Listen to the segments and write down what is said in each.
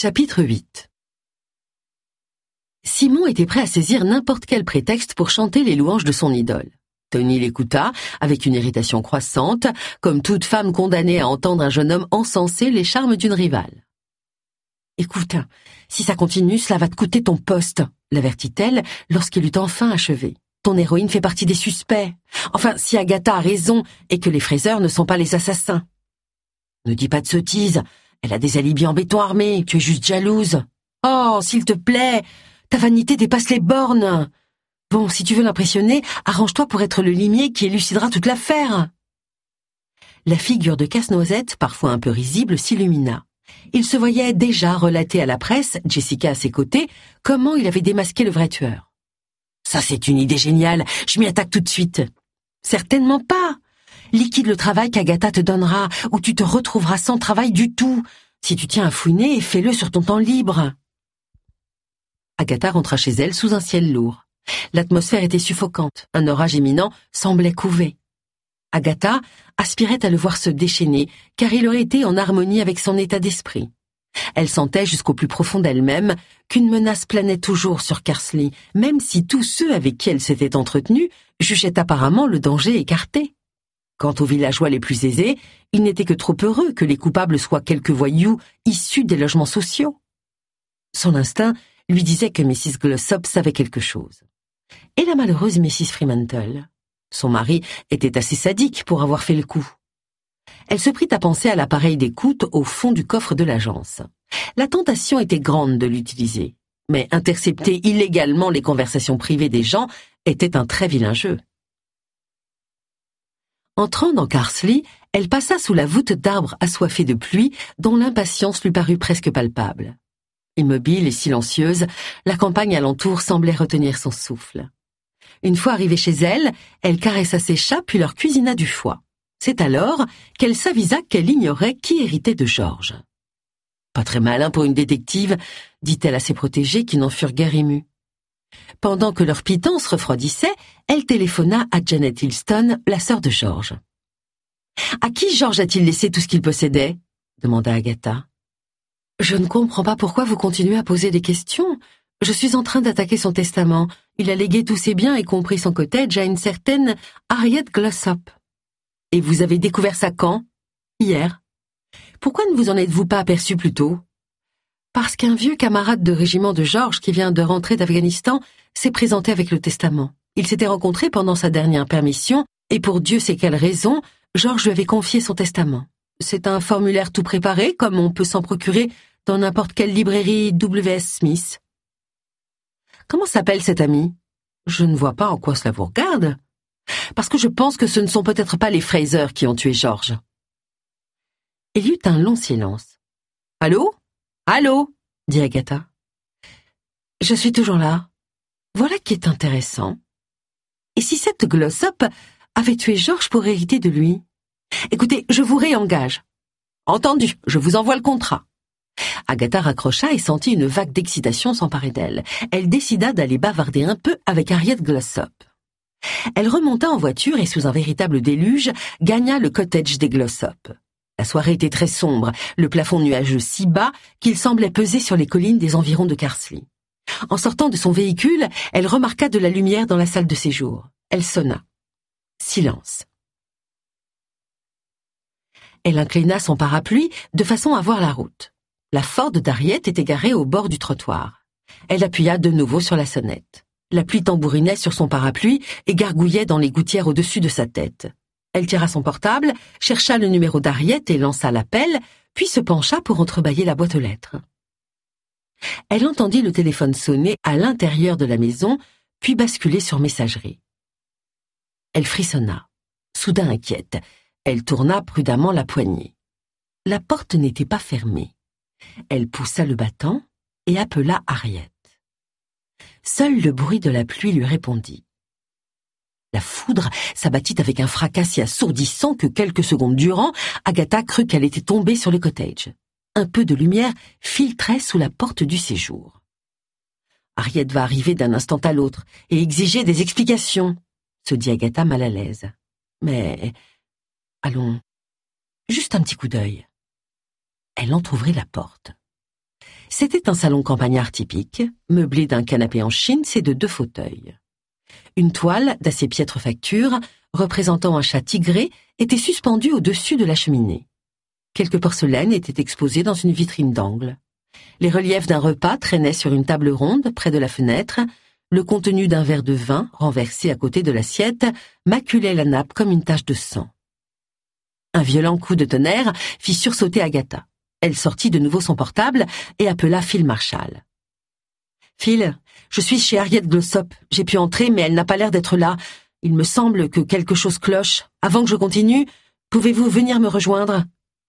Chapitre 8. Simon était prêt à saisir n'importe quel prétexte pour chanter les louanges de son idole. Tony l'écouta avec une irritation croissante, comme toute femme condamnée à entendre un jeune homme encenser les charmes d'une rivale. « Écoute, si ça continue, cela va te coûter ton poste », l'avertit-elle lorsqu'il eut enfin achevé. « Ton héroïne fait partie des suspects. Enfin, si Agatha a raison et que les fraiseurs ne sont pas les assassins. »« Ne dis pas de sottises, elle a des alibis en béton armé, tu es juste jalouse. »« Oh, s'il te plaît, ta vanité dépasse les bornes. Bon, si tu veux l'impressionner, arrange-toi pour être le limier qui élucidera toute l'affaire. » La figure de Casse-Noisette, parfois un peu risible, s'illumina. Il se voyait déjà relater à la presse, Jessica à ses côtés, comment il avait démasqué le vrai tueur. « Ça, c'est une idée géniale, je m'y attaque tout de suite. »« Certainement pas. Liquide le travail qu'Agatha te donnera, ou tu te retrouveras sans travail du tout. Si tu tiens à fouiner, fais-le sur ton temps libre. » Agatha rentra chez elle sous un ciel lourd. L'atmosphère était suffocante, un orage imminent semblait couver. Agatha aspirait à le voir se déchaîner, car il aurait été en harmonie avec son état d'esprit. Elle sentait jusqu'au plus profond d'elle-même qu'une menace planait toujours sur Carsley, même si tous ceux avec qui elle s'était entretenue jugeaient apparemment le danger écarté. Quant aux villageois les plus aisés, ils n'étaient que trop heureux que les coupables soient quelques voyous issus des logements sociaux. Son instinct lui disait que Mrs. Glossop savait quelque chose. Et la malheureuse Mrs. Fremantle? Son mari était assez sadique pour avoir fait le coup. Elle se prit à penser à l'appareil d'écoute au fond du coffre de l'agence. La tentation était grande de l'utiliser, mais intercepter illégalement les conversations privées des gens était un très vilain jeu. Entrant dans Carsley, elle passa sous la voûte d'arbres assoiffés de pluie dont l'impatience lui parut presque palpable. Immobile et silencieuse, la campagne alentour semblait retenir son souffle. Une fois arrivée chez elle, elle caressa ses chats puis leur cuisina du foie. C'est alors qu'elle s'avisa qu'elle ignorait qui héritait de George. « Pas très malin pour une détective », dit-elle à ses protégés qui n'en furent guère émus. Pendant que leur pitance refroidissait, elle téléphona à Janet Hilston, la sœur de George. « À qui George a-t-il laissé tout ce qu'il possédait ?» demanda Agatha. « Je ne comprends pas pourquoi vous continuez à poser des questions. Je suis en train d'attaquer son testament. Il a légué tous ses biens, y compris son cottage, à une certaine Harriet Glossop. » « Et vous avez découvert ça quand ? » ?»« Hier. »« Pourquoi ne vous en êtes-vous pas aperçu plus tôt ? » ?»« Parce qu'un vieux camarade de régiment de George qui vient de rentrer d'Afghanistan s'est présenté avec le testament. Ils s'étaient rencontrés pendant sa dernière permission et pour Dieu sait quelle raison, George lui avait confié son testament. C'est un formulaire tout préparé, comme on peut s'en procurer dans n'importe quelle librairie W.S. Smith. »« Comment s'appelle cet ami ? » ?»« Je ne vois pas en quoi cela vous regarde. » Parce que je pense que ce ne sont peut-être pas les Fraser qui ont tué George. Il y eut un long silence. « Allô ? Allô ? » dit Agatha. « Je suis toujours là. Voilà qui est intéressant. Et si cette Glossop avait tué George pour hériter de lui ? Écoutez, je vous réengage. »« Entendu, je vous envoie le contrat. » Agatha raccrocha et sentit une vague d'excitation s'emparer d'elle. Elle décida d'aller bavarder un peu avec Harriet Glossop. Elle remonta en voiture et sous un véritable déluge, gagna le cottage des Glossop. La soirée était très sombre, le plafond nuageux si bas qu'il semblait peser sur les collines des environs de Carsley. En sortant de son véhicule, elle remarqua de la lumière dans la salle de séjour. Elle sonna. Silence. Elle inclina son parapluie de façon à voir la route. La Ford d'Harriet était garée au bord du trottoir. Elle appuya de nouveau sur la sonnette. La pluie tambourinait sur son parapluie et gargouillait dans les gouttières au-dessus de sa tête. Elle tira son portable, chercha le numéro d'Harriet et lança l'appel, puis se pencha pour entrebâiller la boîte aux lettres. Elle entendit le téléphone sonner à l'intérieur de la maison, puis basculer sur messagerie. Elle frissonna. Soudain inquiète, elle tourna prudemment la poignée. La porte n'était pas fermée. Elle poussa le battant et appela Harriet. Seul le bruit de la pluie lui répondit. La foudre s'abattit avec un fracas si assourdissant que quelques secondes durant, Agatha crut qu'elle était tombée sur le cottage. Un peu de lumière filtrait sous la porte du séjour. Harriet va arriver d'un instant à l'autre et exiger des explications, se dit Agatha mal à l'aise. Mais, allons, juste un petit coup d'œil. Elle entr'ouvrit la porte. C'était un salon campagnard typique, meublé d'un canapé en chine et de 2 fauteuils. Une toile d'assez piètre facture, représentant un chat tigré, était suspendue au-dessus de la cheminée. Quelques porcelaines étaient exposées dans une vitrine d'angle. Les reliefs d'un repas traînaient sur une table ronde près de la fenêtre. Le contenu d'un verre de vin, renversé à côté de l'assiette, maculait la nappe comme une tache de sang. Un violent coup de tonnerre fit sursauter Agatha. Elle sortit de nouveau son portable et appela Phil Marshall. « Phil, je suis chez Harriet Glossop. J'ai pu entrer, mais elle n'a pas l'air d'être là. Il me semble que quelque chose cloche. Avant que je continue, pouvez-vous venir me rejoindre ?»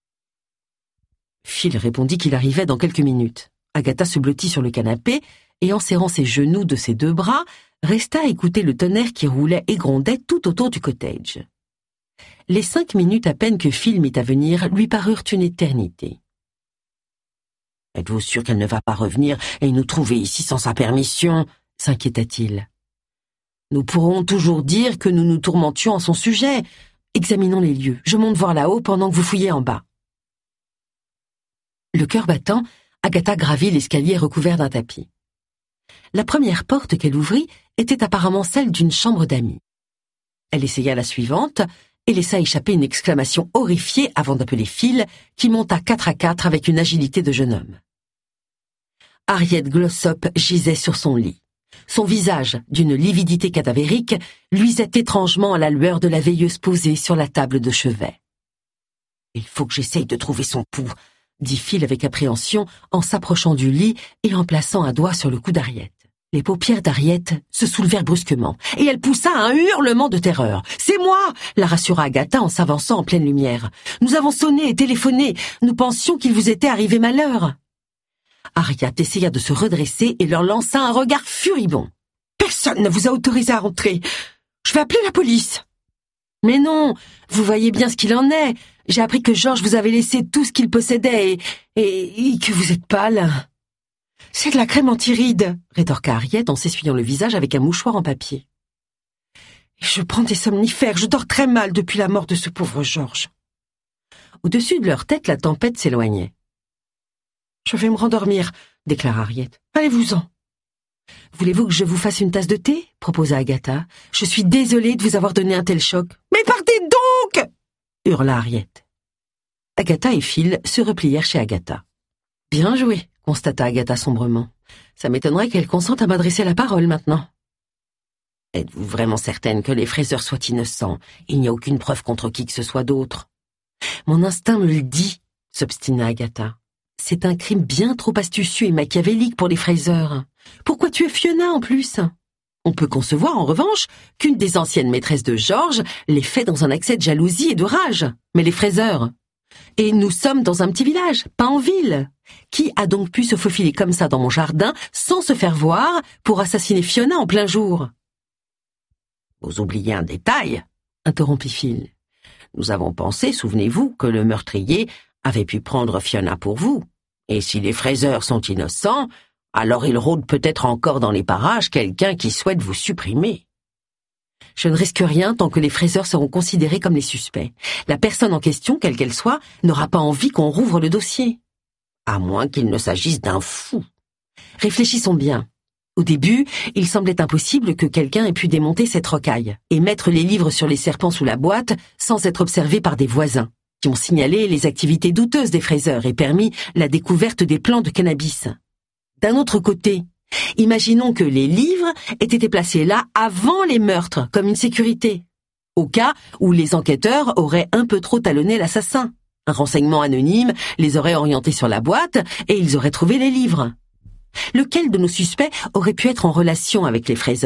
Phil répondit qu'il arrivait dans quelques minutes. Agatha se blottit sur le canapé et, en serrant ses genoux de ses 2 bras, resta à écouter le tonnerre qui roulait et grondait tout autour du cottage. Les 5 minutes à peine que Phil mit à venir lui parurent une éternité. « Êtes-vous sûr qu'elle ne va pas revenir et nous trouver ici sans sa permission ?» s'inquiéta-t-il. « Nous pourrons toujours dire que nous nous tourmentions en son sujet. Examinons les lieux. Je monte voir là-haut pendant que vous fouillez en bas. » Le cœur battant, Agatha gravit l'escalier recouvert d'un tapis. La première porte qu'elle ouvrit était apparemment celle d'une chambre d'amis. Elle essaya la suivante et laissa échapper une exclamation horrifiée avant d'appeler Phil, qui monta 4 à 4 avec une agilité de jeune homme. Harriet Glossop gisait sur son lit. Son visage, d'une lividité cadavérique, luisait étrangement à la lueur de la veilleuse posée sur la table de chevet. « Il faut que j'essaye de trouver son pouls », dit Phil avec appréhension en s'approchant du lit et en plaçant un doigt sur le cou d'Harriet. Les paupières d'Harriet se soulevèrent brusquement et elle poussa un hurlement de terreur. « C'est moi !» la rassura Agatha en s'avançant en pleine lumière. « Nous avons sonné et téléphoné. Nous pensions qu'il vous était arrivé malheur. » Harriet essaya de se redresser et leur lança un regard furibond. « Personne ne vous a autorisé à rentrer. Je vais appeler la police. »« Mais non, vous voyez bien ce qu'il en est. J'ai appris que Georges vous avait laissé tout ce qu'il possédait et que vous êtes pâle. »« C'est de la crème anti-rides, » rétorqua Harriet en s'essuyant le visage avec un mouchoir en papier. « Je prends des somnifères, je dors très mal depuis la mort de ce pauvre Georges. » Au-dessus de leur tête, la tempête s'éloignait. « Je vais me rendormir, » déclara Harriet. « Allez-vous-en. »« Voulez-vous que je vous fasse une tasse de thé ?» proposa Agatha. « Je suis désolée de vous avoir donné un tel choc. »« Mais partez donc !» hurla Harriet. Agatha et Phil se replièrent chez Agatha. « Bien joué, » constata Agatha sombrement. « Ça m'étonnerait qu'elle consente à m'adresser la parole maintenant. »« Êtes-vous vraiment certaine que les Fraser soient innocents ? Il n'y a aucune preuve contre qui que ce soit d'autre. »« Mon instinct me le dit, » s'obstina Agatha. « C'est un crime bien trop astucieux et machiavélique pour les Fraser. Pourquoi tuer Fiona en plus ? On peut concevoir, en revanche, qu'une des anciennes maîtresses de Georges l'ait fait dans un accès de jalousie et de rage. Mais les Fraser... Et nous sommes dans un petit village, pas en ville. Qui a donc pu se faufiler comme ça dans mon jardin sans se faire voir pour assassiner Fiona en plein jour ? » « Vous oubliez un détail, » interrompit Phil. « Nous avons pensé, souvenez-vous, que le meurtrier avait pu prendre Fiona pour vous. Et si les Fraser sont innocents, alors il rôde peut-être encore dans les parages quelqu'un qui souhaite vous supprimer. » « Je ne risque rien tant que les Fraser seront considérés comme les suspects. La personne en question, quelle qu'elle soit, n'aura pas envie qu'on rouvre le dossier. À moins qu'il ne s'agisse d'un fou. Réfléchissons bien. Au début, il semblait impossible que quelqu'un ait pu démonter cette rocaille et mettre les livres sur les serpents sous la boîte sans être observé par des voisins, qui ont signalé les activités douteuses des Fraser et permis la découverte des plants de cannabis. D'un autre côté, imaginons que les livres aient été placés là avant les meurtres, comme une sécurité, au cas où les enquêteurs auraient un peu trop talonné l'assassin. Un renseignement anonyme les aurait orientés sur la boîte et ils auraient trouvé les livres. Lequel de nos suspects aurait pu être en relation avec les Fraser ?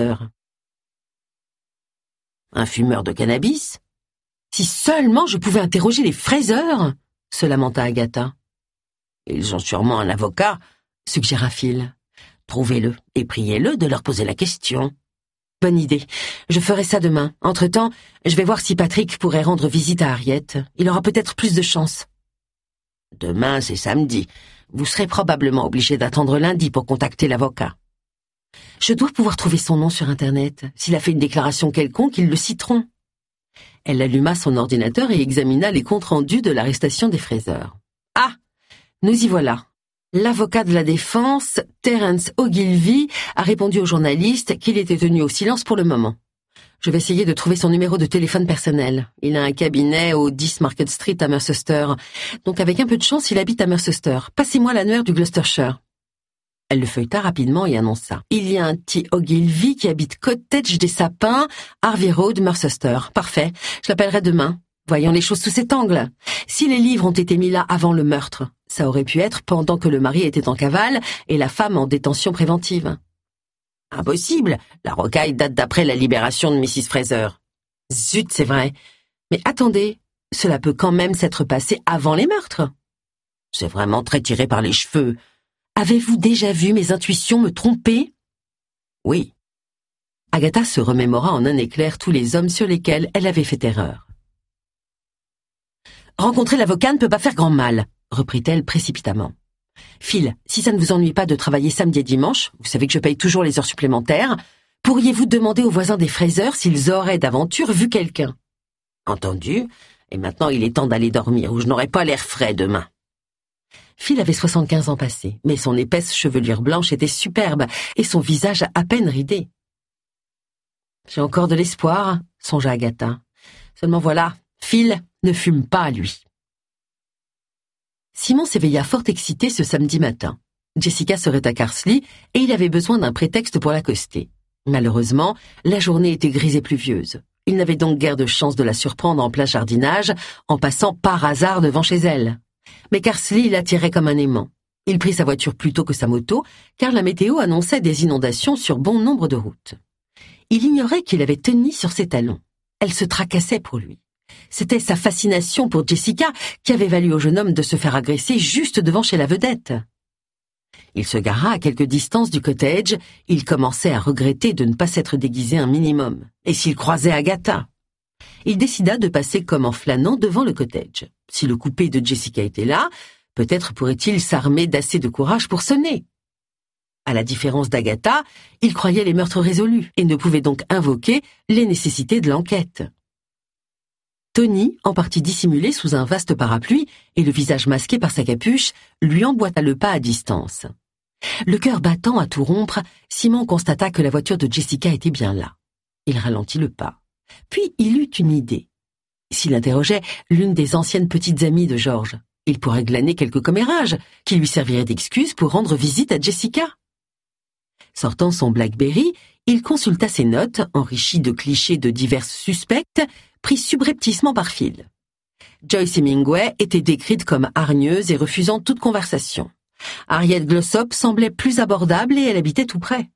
Un fumeur de cannabis ? Si seulement je pouvais interroger les Fraser, se lamenta Agatha. Ils ont sûrement un avocat, suggéra Phil. Trouvez-le et priez-le de leur poser la question. Bonne idée. Je ferai ça demain. Entre-temps, je vais voir si Patrick pourrait rendre visite à Harriet. Il aura peut-être plus de chance. Demain, c'est samedi. Vous serez probablement obligé d'attendre lundi pour contacter l'avocat. Je dois pouvoir trouver son nom sur Internet. S'il a fait une déclaration quelconque, ils le citeront. Elle alluma son ordinateur et examina les comptes rendus de l'arrestation des Fraser. Ah, nous y voilà. L'avocat de la défense, Terence Ogilvy, a répondu au journaliste qu'il était tenu au silence pour le moment. Je vais essayer de trouver son numéro de téléphone personnel. Il a un cabinet au 10 Market Street à Mercester. Donc avec un peu de chance, il habite à Mercester. Passez-moi l'annuaire du Gloucestershire. Elle le feuilleta rapidement et annonça. Il y a un T. Ogilvy qui habite Cottage des Sapins, Harvey Road, Mercester. Parfait. Je l'appellerai demain. Voyons les choses sous cet angle. Si les livres ont été mis là avant le meurtre, ça aurait pu être pendant que le mari était en cavale et la femme en détention préventive. Impossible. La rocaille date d'après la libération de Mrs. Fraser. Zut, c'est vrai. Mais attendez, cela peut quand même s'être passé avant les meurtres. C'est vraiment très tiré par les cheveux. Avez-vous déjà vu mes intuitions me tromper? Oui. Agatha se remémora en un éclair tous les hommes sur lesquels elle avait fait erreur. Rencontrer l'avocat ne peut pas faire grand mal, reprit-elle précipitamment. Phil, si ça ne vous ennuie pas de travailler samedi et dimanche, vous savez que je paye toujours les heures supplémentaires, pourriez-vous demander aux voisins des Fraser s'ils auraient d'aventure vu quelqu'un? Entendu. Et maintenant il est temps d'aller dormir ou je n'aurai pas l'air frais demain. Phil avait 75 ans passés, mais son épaisse chevelure blanche était superbe et son visage à peine ridé. J'ai encore de l'espoir, songea Agatha. Seulement voilà, Phil ne fume pas, lui. Simon s'éveilla fort excité ce samedi matin. Jessica serait à Carsley et il avait besoin d'un prétexte pour l'accoster. Malheureusement, la journée était grise et pluvieuse. Il n'avait donc guère de chance de la surprendre en plein jardinage en passant par hasard devant chez elle. Mais Carsley l'attirait comme un aimant. Il prit sa voiture plutôt que sa moto, car la météo annonçait des inondations sur bon nombre de routes. Il ignorait qu'il avait tenu sur ses talons. Elle se tracassait pour lui. C'était sa fascination pour Jessica qui avait valu au jeune homme de se faire agresser juste devant chez la vedette. Il se gara à quelque distance du cottage, il commençait à regretter de ne pas s'être déguisé un minimum. Et s'il croisait Agatha? Il décida de passer comme en flânant devant le cottage. Si le coupé de Jessica était là, peut-être pourrait-il s'armer d'assez de courage pour sonner. À la différence d'Agatha, il croyait les meurtres résolus et ne pouvait donc invoquer les nécessités de l'enquête. Tony, en partie dissimulé sous un vaste parapluie et le visage masqué par sa capuche, lui emboîta le pas à distance. Le cœur battant à tout rompre, Simon constata que la voiture de Jessica était bien là. Il ralentit le pas. Puis il eut une idée. S'il interrogeait l'une des anciennes petites amies de George, il pourrait glaner quelques commérages qui lui serviraient d'excuse pour rendre visite à Jessica. Sortant son BlackBerry, il consulta ses notes, enrichies de clichés de diverses suspectes, pris subrepticement par Phil. Joyce Hemingway était décrite comme hargneuse et refusant toute conversation. Harriet Glossop semblait plus abordable et elle habitait tout près.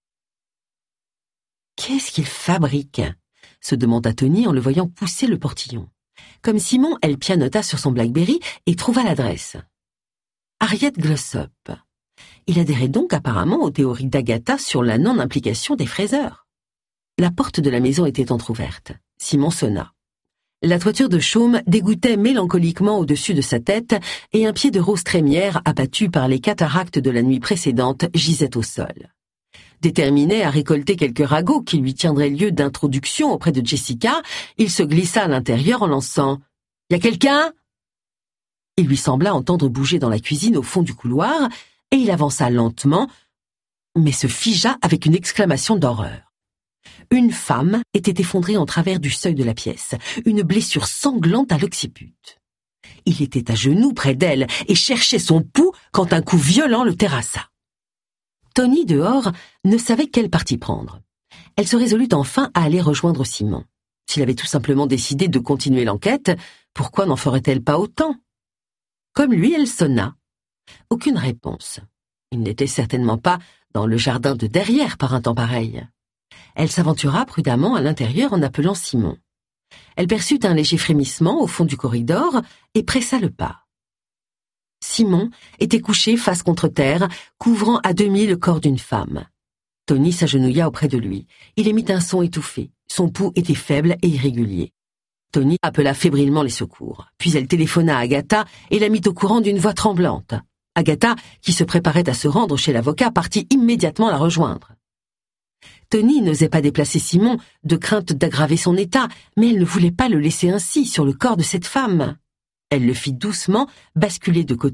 « Qu'est-ce qu'il fabrique ?» se demanda Tony en le voyant pousser le portillon. Comme Simon, elle pianota sur son BlackBerry et trouva l'adresse. Harriet Glossop. Il adhérait donc apparemment aux théories d'Agatha sur la non-implication des Fraser. La porte de la maison était entr'ouverte. Simon sonna. La toiture de chaume dégouttait mélancoliquement au-dessus de sa tête et un pied de rose trémière abattu par les cataractes de la nuit précédente gisait au sol. Déterminé à récolter quelques ragots qui lui tiendraient lieu d'introduction auprès de Jessica, il se glissa à l'intérieur en lançant « Y a quelqu'un ?» Il lui sembla entendre bouger dans la cuisine au fond du couloir et il avança lentement, mais se figea avec une exclamation d'horreur. Une femme était effondrée en travers du seuil de la pièce, une blessure sanglante à l'occiput. Il était à genoux près d'elle et cherchait son pouls quand un coup violent le terrassa. Tony, dehors, ne savait quel parti prendre. Elle se résolut enfin à aller rejoindre Simon. S'il avait tout simplement décidé de continuer l'enquête, pourquoi n'en ferait-elle pas autant? Comme lui, elle sonna. Aucune réponse. Il n'était certainement pas dans le jardin de derrière par un temps pareil. Elle s'aventura prudemment à l'intérieur en appelant Simon. Elle perçut un léger frémissement au fond du corridor et pressa le pas. Simon était couché face contre terre, couvrant à demi le corps d'une femme. Tony s'agenouilla auprès de lui. Il émit un son étouffé. Son pouls était faible et irrégulier. Tony appela fébrilement les secours. Puis elle téléphona à Agatha et la mit au courant d'une voix tremblante. Agatha, qui se préparait à se rendre chez l'avocat, partit immédiatement la rejoindre. Tony n'osait pas déplacer Simon, de crainte d'aggraver son état, mais elle ne voulait pas le laisser ainsi sur le corps de cette femme. Elle le fit doucement basculer de côté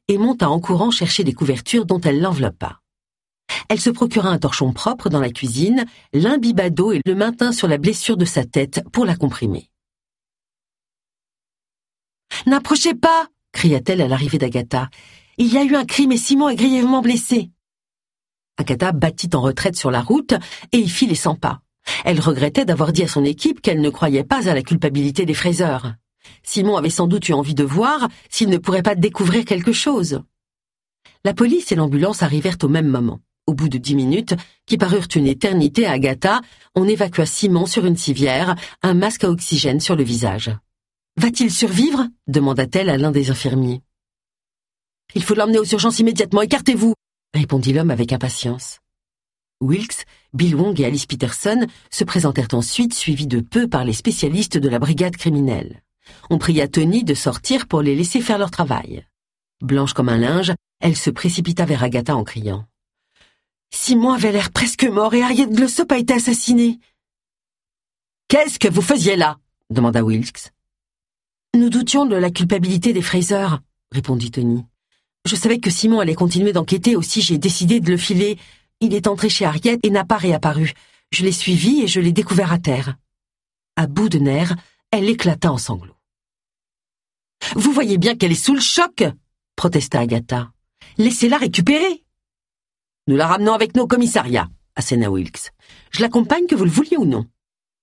et monta en courant chercher des couvertures dont elle l'enveloppa. Elle se procura un torchon propre dans la cuisine, l'imbiba d'eau et le maintint sur la blessure de sa tête pour la comprimer. « N'approchez pas !» cria-t-elle à l'arrivée d'Agatha. « Il y a eu un crime et Simon est grièvement blessé. » Agatha battit en retraite sur la route et y fit les 100 pas. Elle regrettait d'avoir dit à son équipe qu'elle ne croyait pas à la culpabilité des Fraser. Simon avait sans doute eu envie de voir s'il ne pourrait pas découvrir quelque chose. La police et l'ambulance arrivèrent au même moment. Au bout de 10 minutes, qui parurent une éternité à Agatha, on évacua Simon sur une civière, un masque à oxygène sur le visage. « Va-t-il survivre ?» demanda-t-elle à l'un des infirmiers. « Il faut l'emmener aux urgences immédiatement, écartez-vous !» répondit l'homme avec impatience. Wilkes, Bill Wong et Alice Peterson se présentèrent ensuite, suivis de peu par les spécialistes de la brigade criminelle. On pria Tony de sortir pour les laisser faire leur travail. Blanche comme un linge, elle se précipita vers Agatha en criant. « Simon avait l'air presque mort et Harriet Glossop a été assassinée. »« Qu'est-ce que vous faisiez là ?» demanda Wilkes. « Nous doutions de la culpabilité des Fraser, » répondit Tony. « Je savais que Simon allait continuer d'enquêter, aussi j'ai décidé de le filer. Il est entré chez Harriet et n'a pas réapparu. Je l'ai suivi et je l'ai découvert à terre. » À bout de nerfs, elle éclata en sanglots. « Vous voyez bien qu'elle est sous le choc !» protesta Agatha. « Laissez-la récupérer !»« Nous la ramenons avec nous au commissariat !» asséna Wilkes. « Je l'accompagne que vous le vouliez ou non. »«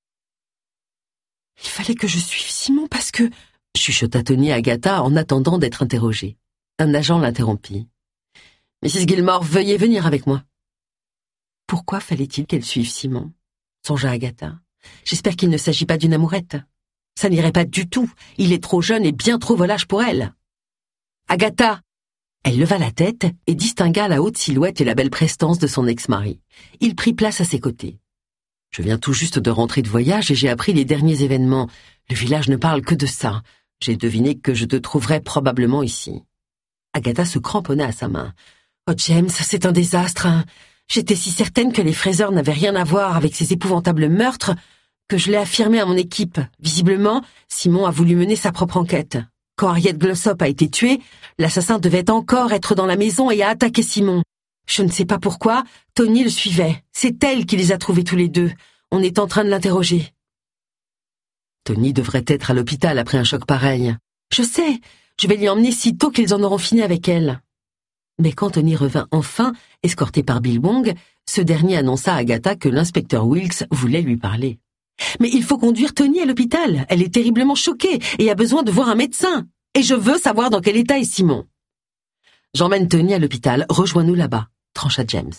Il fallait que je suive Simon parce que... » chuchota Tony à Agatha en attendant d'être interrogée. Un agent l'interrompit. « Mrs. Gilmore, veuillez venir avec moi. » Pourquoi fallait-il qu'elle suive Simon ? Songea Agatha. J'espère qu'il ne s'agit pas d'une amourette. Ça n'irait pas du tout. Il est trop jeune et bien trop volage pour elle. Agatha! Elle leva la tête et distingua la haute silhouette et la belle prestance de son ex-mari. Il prit place à ses côtés. Je viens tout juste de rentrer de voyage et j'ai appris les derniers événements. Le village ne parle que de ça. J'ai deviné que je te trouverais probablement ici. Agatha se cramponna à sa main. Oh James, c'est un désastre. J'étais si certaine que les Fraser n'avaient rien à voir avec ces épouvantables meurtres que je l'ai affirmé à mon équipe. Visiblement, Simon a voulu mener sa propre enquête. Quand Harriet Glossop a été tuée, l'assassin devait encore être dans la maison et a attaqué Simon. Je ne sais pas pourquoi, Tony le suivait. C'est elle qui les a trouvés tous les deux. On est en train de l'interroger. Tony devrait être à l'hôpital après un choc pareil. Je sais, je vais l'y emmener sitôt qu'ils en auront fini avec elle. Mais quand Tony revint enfin, escorté par Bill Wong, ce dernier annonça à Agatha que l'inspecteur Wilkes voulait lui parler. « Mais il faut conduire Tony à l'hôpital. Elle est terriblement choquée et a besoin de voir un médecin. Et je veux savoir dans quel état est Simon. »« J'emmène Tony à l'hôpital. Rejoins-nous là-bas, » trancha James.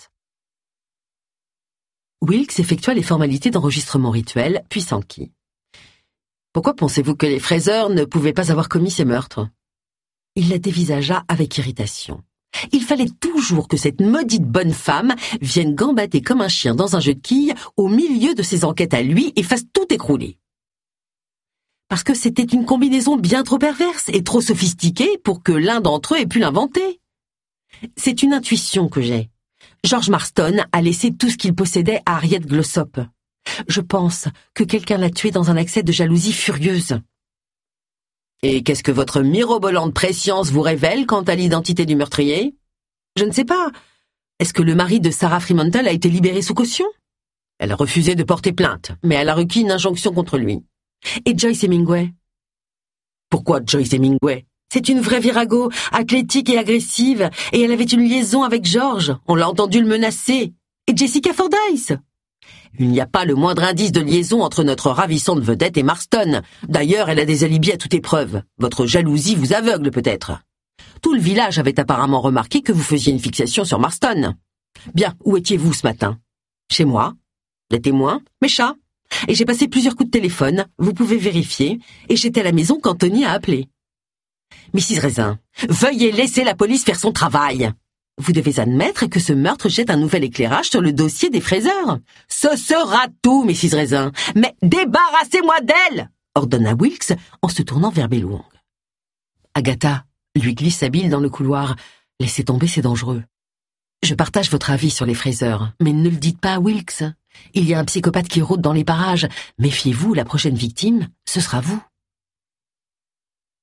Wilkes effectua les formalités d'enregistrement rituel, puis s'enquit. « Pourquoi pensez-vous que les Fraser ne pouvaient pas avoir commis ces meurtres ?» Il la dévisagea avec irritation. Il fallait toujours que cette maudite bonne femme vienne gambader comme un chien dans un jeu de quilles au milieu de ses enquêtes à lui et fasse tout écrouler. Parce que c'était une combinaison bien trop perverse et trop sophistiquée pour que l'un d'entre eux ait pu l'inventer. C'est une intuition que j'ai. George Marston a laissé tout ce qu'il possédait à Harriet Glossop. Je pense que quelqu'un l'a tué dans un accès de jalousie furieuse. Et qu'est-ce que votre mirobolante prescience vous révèle quant à l'identité du meurtrier ? Je ne sais pas. Est-ce que le mari de Sarah Fremantle a été libéré sous caution ? Elle a refusé de porter plainte, mais elle a requis une injonction contre lui. Et Joyce Hemingway ? Pourquoi Joyce Hemingway ? C'est une vraie virago, athlétique et agressive, et elle avait une liaison avec George. On l'a entendu le menacer. Et Jessica Fordyce ? Il n'y a pas le moindre indice de liaison entre notre ravissante vedette et Marston. D'ailleurs, elle a des alibis à toute épreuve. Votre jalousie vous aveugle peut-être. Tout le village avait apparemment remarqué que vous faisiez une fixation sur Marston. Bien, où étiez-vous ce matin ? Chez moi. Les témoins ? Mes chats. Et j'ai passé plusieurs coups de téléphone, vous pouvez vérifier, et j'étais à la maison quand Tony a appelé. Mrs. Raisin, veuillez laisser la police faire son travail. Vous devez admettre que ce meurtre jette un nouvel éclairage sur le dossier des Fraser. Ce sera tout, Mrs. Raisin. Mais débarrassez-moi d'elle, ordonna Wilkes en se tournant vers Bill Wong. Agatha, lui glissa Bill dans le couloir. Laissez tomber, c'est dangereux. Je partage votre avis sur les Fraser, mais ne le dites pas à Wilkes. Il y a un psychopathe qui rôde dans les parages. Méfiez-vous, la prochaine victime, ce sera vous.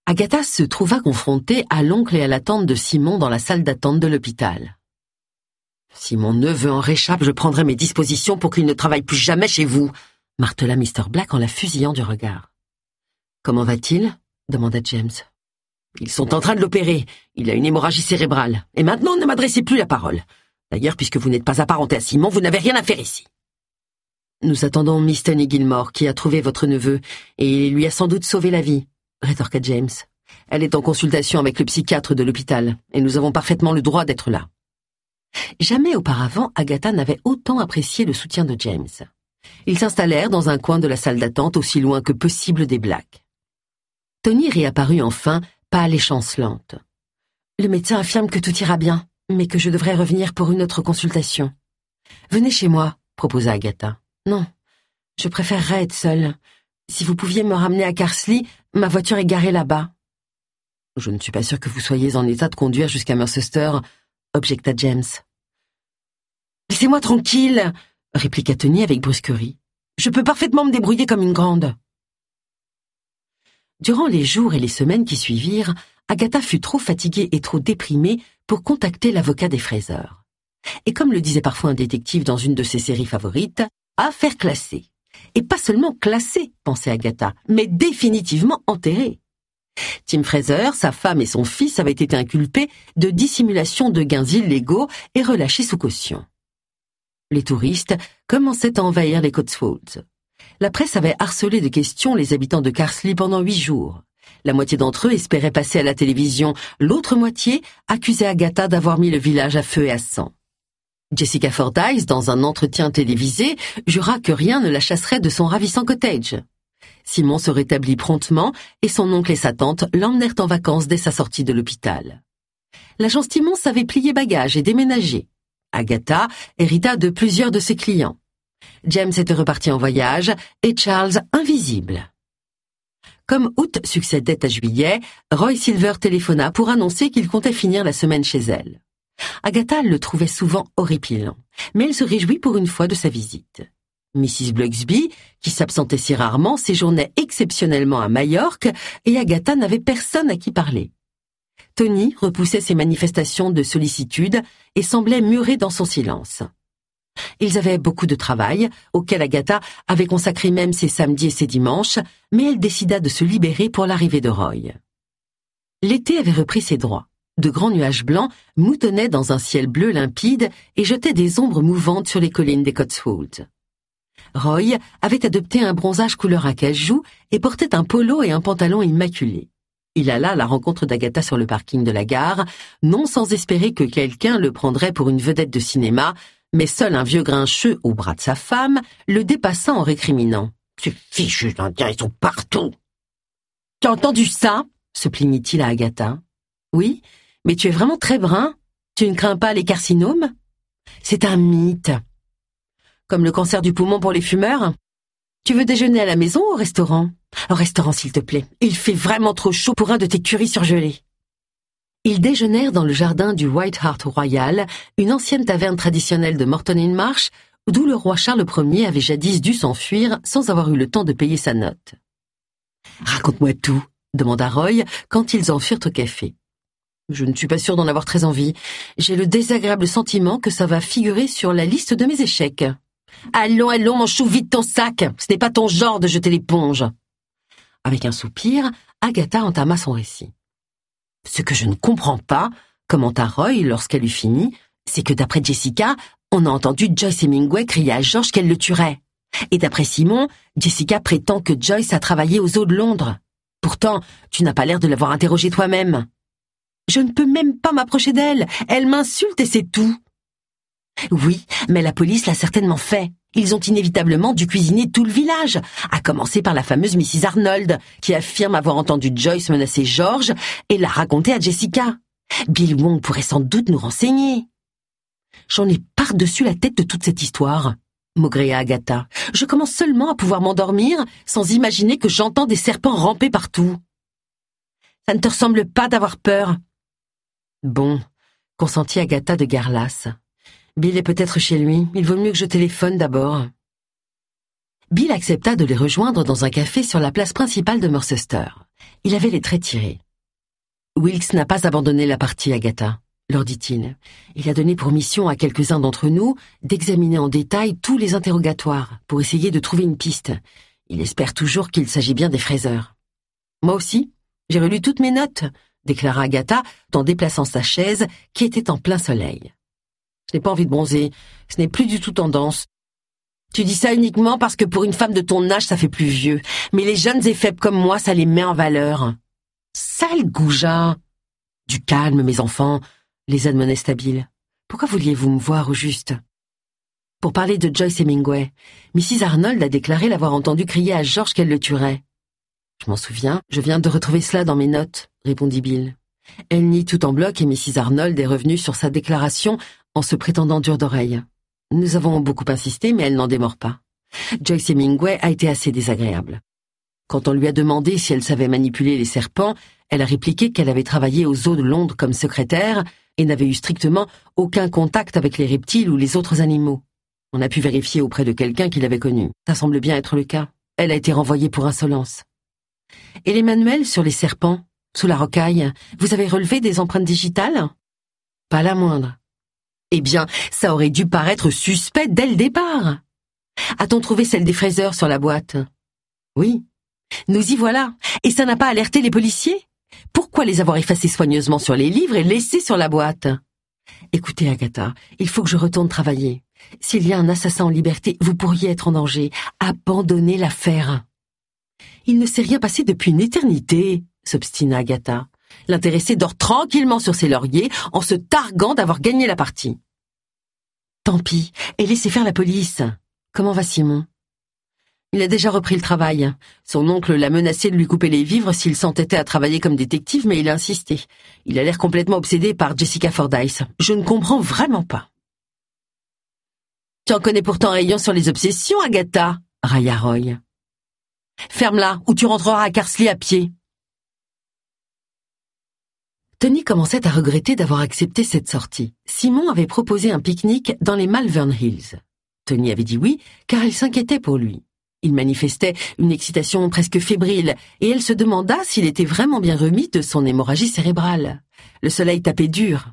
Agatha se trouva confrontée à l'oncle et à la tante de Simon dans la salle d'attente de l'hôpital. « Si mon neveu en réchappe, je prendrai mes dispositions pour qu'il ne travaille plus jamais chez vous », martela Mr. Black en la fusillant du regard. « Comment va-t-il » demanda James. « Ils sont en train de l'opérer. Il a une hémorragie cérébrale. Et maintenant, ne m'adressez plus la parole. D'ailleurs, puisque vous n'êtes pas apparenté à Simon, vous n'avez rien à faire ici. » « Nous attendons Miss Tony Gilmore, qui a trouvé votre neveu, et lui a sans doute sauvé la vie, » rétorqua James. « Elle est en consultation avec le psychiatre de l'hôpital, et nous avons parfaitement le droit d'être là. » Jamais auparavant, Agatha n'avait autant apprécié le soutien de James. Ils s'installèrent dans un coin de la salle d'attente aussi loin que possible des Blacks. Tony réapparut enfin, pâle et chancelante. « Le médecin affirme que tout ira bien, mais que je devrais revenir pour une autre consultation. »« Venez chez moi, » proposa Agatha. « Non, je préférerais être seule. Si vous pouviez me ramener à Carsley, ma voiture est garée là-bas. »« Je ne suis pas sûre que vous soyez en état de conduire jusqu'à Mercester, » objecta James. « Laissez-moi tranquille, » répliqua Tony avec brusquerie. « Je peux parfaitement me débrouiller comme une grande. » Durant les jours et les semaines qui suivirent, Agatha fut trop fatiguée et trop déprimée pour contacter l'avocat des Fraser. Et comme le disait parfois un détective dans une de ses séries favorites, affaire classée. Et pas seulement classée, pensait Agatha, mais définitivement enterrée. Tim Fraser, sa femme et son fils avaient été inculpés de dissimulation de gains illégaux et relâchés sous caution. Les touristes commençaient à envahir les Cotswolds. La presse avait harcelé de questions les habitants de Carsley pendant 8 jours. La moitié d'entre eux espéraient passer à la télévision, l'autre moitié accusait Agatha d'avoir mis le village à feu et à sang. Jessica Fordyce, dans un entretien télévisé, jura que rien ne la chasserait de son ravissant cottage. Simon se rétablit promptement et son oncle et sa tante l'emmenèrent en vacances dès sa sortie de l'hôpital. L'agence Timon savait plier bagages et déménager. Agatha hérita de plusieurs de ses clients. James était reparti en voyage et Charles invisible. Comme août succédait à juillet, Roy Silver téléphona pour annoncer qu'il comptait finir la semaine chez elle. Agatha le trouvait souvent horripilant, mais elle se réjouit pour une fois de sa visite. Mrs. Blugsby, qui s'absentait si rarement, séjournait exceptionnellement à Majorque et Agatha n'avait personne à qui parler. Tony repoussait ses manifestations de sollicitude et semblait murer dans son silence. Ils avaient beaucoup de travail, auquel Agatha avait consacré même ses samedis et ses dimanches, mais elle décida de se libérer pour l'arrivée de Roy. L'été avait repris ses droits. De grands nuages blancs moutonnaient dans un ciel bleu limpide et jetaient des ombres mouvantes sur les collines des Cotswolds. Roy avait adopté un bronzage couleur acajou et portait un polo et un pantalon immaculés. Il alla à la rencontre d'Agatha sur le parking de la gare, non sans espérer que quelqu'un le prendrait pour une vedette de cinéma, mais seul un vieux grincheux au bras de sa femme le dépassa en récriminant. « Ces fichus d'Indiens, ils sont partout !»« Tu as entendu ça ?» se plaignit-il à Agatha. « Oui, mais tu es vraiment très brun. Tu ne crains pas les carcinomes ? C'est un mythe. Comme le cancer du poumon pour les fumeurs. Tu veux déjeuner à la maison ou au restaurant ? Au restaurant, s'il te plaît. Il fait vraiment trop chaud pour un de tes currys surgelés. » Ils déjeunèrent dans le jardin du White Hart Royal, une ancienne taverne traditionnelle de Morton-in-Marsh, d'où le roi Charles Ier avait jadis dû s'enfuir sans avoir eu le temps de payer sa note. « Raconte-moi tout », demanda Roy quand ils en furent au café. « Je ne suis pas sûr d'en avoir très envie. J'ai le désagréable sentiment que ça va figurer sur la liste de mes échecs. »« Allons, allons, m'enchouve vite ton sac. Ce n'est pas ton genre de jeter l'éponge. » Avec un soupir, Agatha entama son récit. « Ce que je ne comprends pas, » commenta Roy lorsqu'elle eut fini, « c'est que d'après Jessica, on a entendu Joyce Hemingway crier à George qu'elle le tuerait. Et d'après Simon, Jessica prétend que Joyce a travaillé aux eaux de Londres. Pourtant, tu n'as pas l'air de l'avoir interrogée toi-même. »« Je ne peux même pas m'approcher d'elle. Elle m'insulte et c'est tout. » »« Oui, mais la police l'a certainement fait. Ils ont inévitablement dû cuisiner tout le village, à commencer par la fameuse Mrs. Arnold, qui affirme avoir entendu Joyce menacer George et l'a raconté à Jessica. Bill Wong pourrait sans doute nous renseigner. »« J'en ai par-dessus la tête de toute cette histoire, » maugréa Agatha. « Je commence seulement à pouvoir m'endormir sans imaginer que j'entends des serpents ramper partout. »« Ça ne te ressemble pas d'avoir peur. »« Bon, » consentit Agatha de Garlas. « Bill est peut-être chez lui. Il vaut mieux que je téléphone d'abord. » Bill accepta de les rejoindre dans un café sur la place principale de Mercester. Il avait les traits tirés. Wilkes n'a pas abandonné la partie, Agatha, leur dit-il. Il a donné pour mission à quelques-uns d'entre nous d'examiner en détail tous les interrogatoires pour essayer de trouver une piste. Il espère toujours qu'il s'agit bien des fraiseurs. Moi aussi, j'ai relu toutes mes notes, déclara Agatha en déplaçant sa chaise qui était en plein soleil. Je n'ai pas envie de bronzer, ce n'est plus du tout tendance. Tu dis ça uniquement parce que pour une femme de ton âge, ça fait plus vieux. Mais les jeunes et faibles comme moi, ça les met en valeur. Sale goujat! Du calme, mes enfants, les admonait Stabile. Pourquoi vouliez-vous me voir au juste? Pour parler de Joyce Hemingway, Mrs. Arnold a déclaré l'avoir entendu crier à George qu'elle le tuerait. Je m'en souviens, je viens de retrouver cela dans mes notes, répondit Bill. Elle nie tout en bloc et Mrs. Arnold est revenue sur sa déclaration en se prétendant dure d'oreille. Nous avons beaucoup insisté, mais elle n'en démord pas. Joyce Hemingway a été assez désagréable. Quand on lui a demandé si elle savait manipuler les serpents, elle a répliqué qu'elle avait travaillé aux eaux de Londres comme secrétaire et n'avait eu strictement aucun contact avec les reptiles ou les autres animaux. On a pu vérifier auprès de quelqu'un qui l'avait connue. Ça semble bien être le cas. Elle a été renvoyée pour insolence. Et les manuels sur les serpents, sous la rocaille, vous avez relevé des empreintes digitales? Pas la moindre. Eh bien, ça aurait dû paraître suspect dès le départ. A-t-on trouvé celle des fraiseurs sur la boîte? Oui. Nous y voilà. Et ça n'a pas alerté les policiers? Pourquoi les avoir effacés soigneusement sur les livres et laissés sur la boîte? Écoutez, Agatha, il faut que je retourne travailler. S'il y a un assassin en liberté, vous pourriez être en danger. Abandonnez l'affaire. Il ne s'est rien passé depuis une éternité, s'obstina Agatha. L'intéressé dort tranquillement sur ses lauriers en se targuant d'avoir gagné la partie. Tant pis, et laissez faire la police. Comment va Simon? Il a déjà repris le travail. Son oncle l'a menacé de lui couper les vivres s'il s'entêtait à travailler comme détective, mais il a insisté. Il a l'air complètement obsédé par Jessica Fordyce. Je ne comprends vraiment pas. Tu en connais pourtant un rayon sur les obsessions, Agatha, railla Roy. Ferme-la, ou tu rentreras à Carsley à pied. Tony commençait à regretter d'avoir accepté cette sortie. Simon avait proposé un pique-nique dans les Malvern Hills. Tony avait dit oui, car elle s'inquiétait pour lui. Il manifestait une excitation presque fébrile, et elle se demanda s'il était vraiment bien remis de son hémorragie cérébrale. Le soleil tapait dur.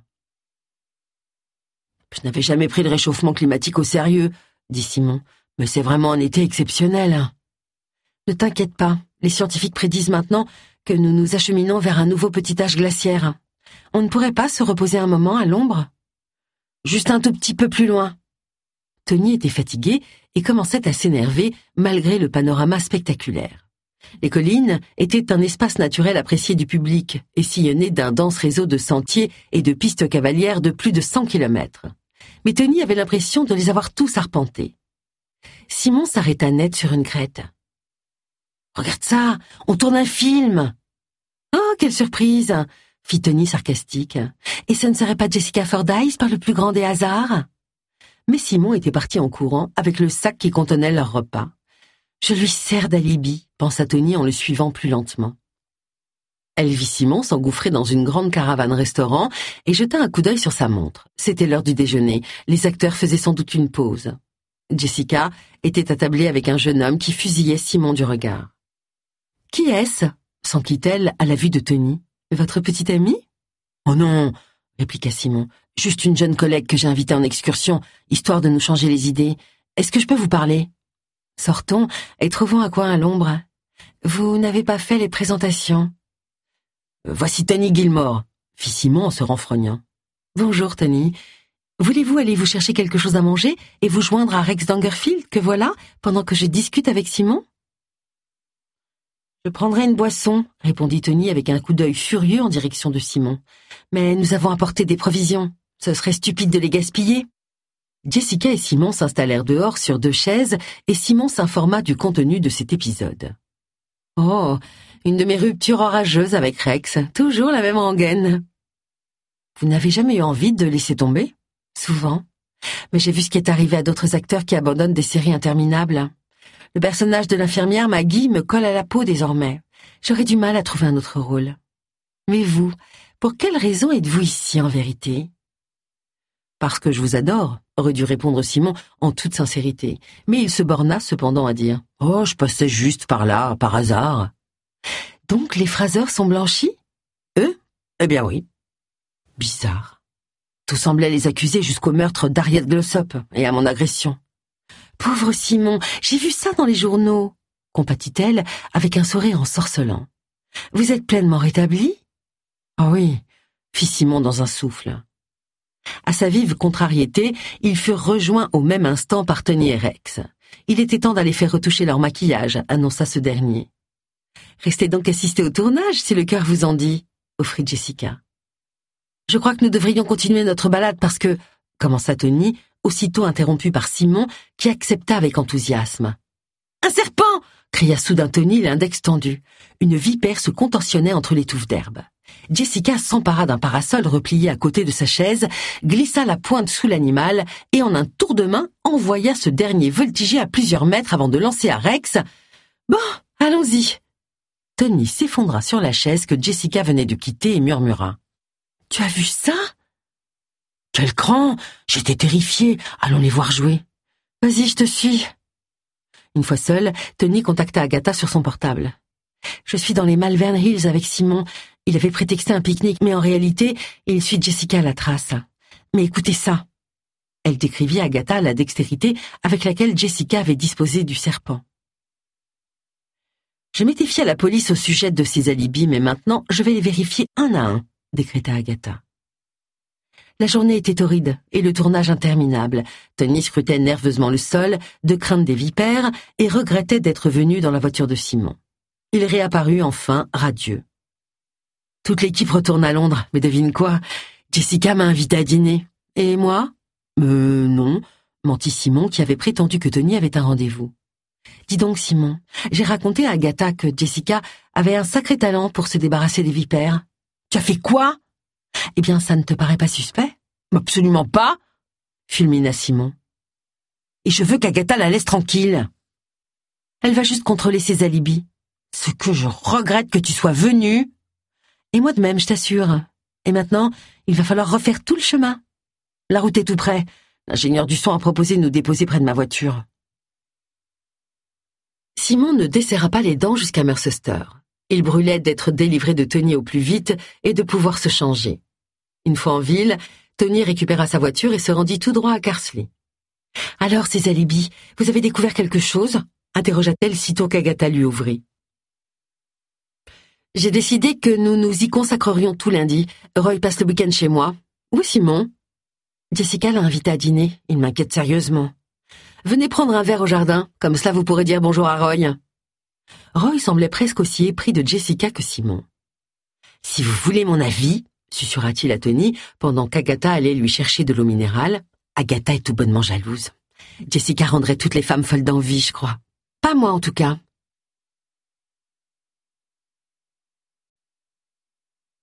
« Je n'avais jamais pris le réchauffement climatique au sérieux, » dit Simon, « mais c'est vraiment un été exceptionnel. » Ne t'inquiète pas, les scientifiques prédisent maintenant que nous nous acheminons vers un nouveau petit âge glaciaire. On ne pourrait pas se reposer un moment à l'ombre? Juste un tout petit peu plus loin. Tony était fatigué et commençait à s'énerver malgré le panorama spectaculaire. Les collines étaient un espace naturel apprécié du public et sillonné d'un dense réseau de sentiers et de pistes cavalières de plus de 100 kilomètres. Mais Tony avait l'impression de les avoir tous arpentés. Simon s'arrêta net sur une crête. « Regarde ça, on tourne un film !»« Oh, quelle surprise !» fit Tony sarcastique. « Et ce ne serait pas Jessica Fordyce par le plus grand des hasards ?» Mais Simon était parti en courant avec le sac qui contenait leur repas. « Je lui sers d'alibi », pensa Tony en le suivant plus lentement. Elle vit Simon s'engouffrer dans une grande caravane-restaurant et jeta un coup d'œil sur sa montre. C'était l'heure du déjeuner. Les acteurs faisaient sans doute une pause. Jessica était attablée avec un jeune homme qui fusillait Simon du regard. « Qui est-ce » s'enquit-elle à la vue de Tony. « Votre petite amie ?»« Oh non !» répliqua Simon. « Juste une jeune collègue que j'ai invitée en excursion, histoire de nous changer les idées. Est-ce que je peux vous parler ?»« Sortons et trouvons un coin à l'ombre. Vous n'avez pas fait les présentations. »« Voici Tony Gilmore » fit Simon en se renfrognant. « Bonjour, Tony. Voulez-vous aller vous chercher quelque chose à manger et vous joindre à Rex Dangerfield, que voilà, pendant que je discute avec Simon ?» « Je prendrai une boisson, » répondit Tony avec un coup d'œil furieux en direction de Simon. « Mais nous avons apporté des provisions. Ce serait stupide de les gaspiller. » Jessica et Simon s'installèrent dehors sur 2 chaises et Simon s'informa du contenu de cet épisode. « Oh, une de mes ruptures orageuses avec Rex, toujours la même rengaine. »« Vous n'avez jamais eu envie de laisser tomber ?»« Souvent. Mais j'ai vu ce qui est arrivé à d'autres acteurs qui abandonnent des séries interminables. Le personnage de l'infirmière Maggie me colle à la peau désormais. J'aurais du mal à trouver un autre rôle. Mais vous, pour quelle raison êtes-vous ici en vérité ? » « Parce que je vous adore, » aurait dû répondre Simon en toute sincérité. Mais il se borna cependant à dire « Oh, je passais juste par là, par hasard. » Donc les Fraser sont blanchis? Eux? Eh bien oui. Bizarre. Tout semblait les accuser jusqu'au meurtre d'Harriet Glossop et à mon agression. Pauvre Simon, j'ai vu ça dans les journaux, compatit-elle avec un sourire ensorcelant. Vous êtes pleinement rétabli? Ah oui, fit Simon dans un souffle. À sa vive contrariété, ils furent rejoints au même instant par Tony et Rex. Il était temps d'aller faire retoucher leur maquillage, annonça ce dernier. Restez donc assister au tournage, si le cœur vous en dit, offrit Jessica. Je crois que nous devrions continuer notre balade parce que, commença Tony, aussitôt interrompu par Simon, qui accepta avec enthousiasme. Un serpent! Cria soudain Tony, l'index tendu. Une vipère se contorsionnait entre les touffes d'herbe. Jessica s'empara d'un parasol replié à côté de sa chaise, glissa la pointe sous l'animal et en un tour de main envoya ce dernier voltiger à plusieurs mètres avant de lancer à Rex. Bon, allons-y. Tony s'effondra sur la chaise que Jessica venait de quitter et murmura. Tu as vu ça? Quel cran! J'étais terrifiée. Allons les voir jouer. Vas-y, je te suis. Une fois seule, Tony contacta Agatha sur son portable. Je suis dans les Malvern Hills avec Simon. Il avait prétexté un pique-nique, mais en réalité, il suit Jessica à la trace. Mais écoutez ça. Elle décrivit à Agatha la dextérité avec laquelle Jessica avait disposé du serpent. Je m'étais fiée à la police au sujet de ses alibis, mais maintenant, je vais les vérifier un à un, décréta Agatha. La journée était torride et le tournage interminable. Tony scrutait nerveusement le sol, de crainte des vipères, et regrettait d'être venu dans la voiture de Simon. Il réapparut enfin, radieux. Toute l'équipe retourne à Londres, mais devine quoi? Jessica m'a invité à dîner. Et moi? Non, mentit Simon, qui avait prétendu que Tony avait un rendez-vous. Dis donc, Simon, j'ai raconté à Agatha que Jessica avait un sacré talent pour se débarrasser des vipères. Tu as fait quoi? Eh bien, ça ne te paraît pas suspect? Absolument pas, fulmina Simon. Et je veux qu'Agatha la laisse tranquille. Elle va juste contrôler ses alibis. Ce que je regrette que tu sois venu. Et moi de même, je t'assure. Et maintenant, il va falloir refaire tout le chemin. La route est tout près. L'ingénieur du son a proposé de nous déposer près de ma voiture. Simon ne desserra pas les dents jusqu'à Mercester. Il brûlait d'être délivré de Tony au plus vite et de pouvoir se changer. Une fois en ville, Tony récupéra sa voiture et se rendit tout droit à Carsley. « Alors, ces alibis, vous avez découvert quelque chose ?» interrogea-t-elle sitôt qu'Agatha lui ouvrit. « J'ai décidé que nous nous y consacrerions tout lundi. Roy passe le week-end chez moi. Où Simon ?» Jessica l'a invité à dîner. Il m'inquiète sérieusement. « Venez prendre un verre au jardin, comme cela vous pourrez dire bonjour à Roy. » Roy semblait presque aussi épris de Jessica que Simon. « Si vous voulez mon avis, » susurra-t-il à Tony pendant qu'Agatha allait lui chercher de l'eau minérale. Agatha est tout bonnement jalouse. Jessica rendrait toutes les femmes folles d'envie, je crois. Pas moi en tout cas.